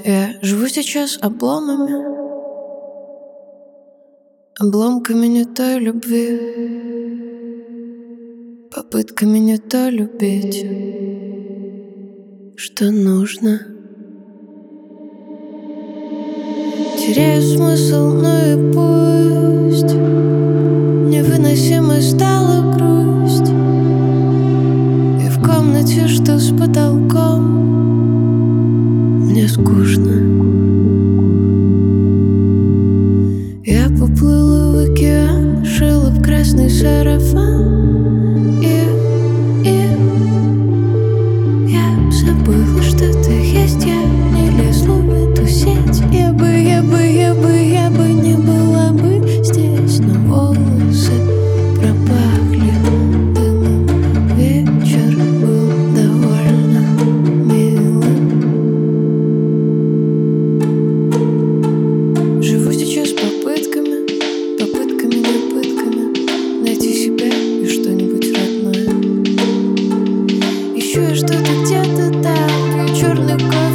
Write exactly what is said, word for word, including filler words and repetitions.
Я живу сейчас обломами, обломками не той любви, попытками не то любить, что нужно. Теряю смысл, но и пусть. Невыносимой стала грусть, и в комнате, что с потолком, мне скучно. Я поплыла в океан, шила в красный сарафан, и, и я забыла, что ты есть. Я не лезла в эту сеть. Я бы, я бы, я бы, я бы не была бы здесь, но волосы пропахли дымом. Вечер был довольно милым. Живу сейчас попытками, попытками, не пытками найти себя и что-нибудь родное. Ищу я что-то где-то там, твой черный кот.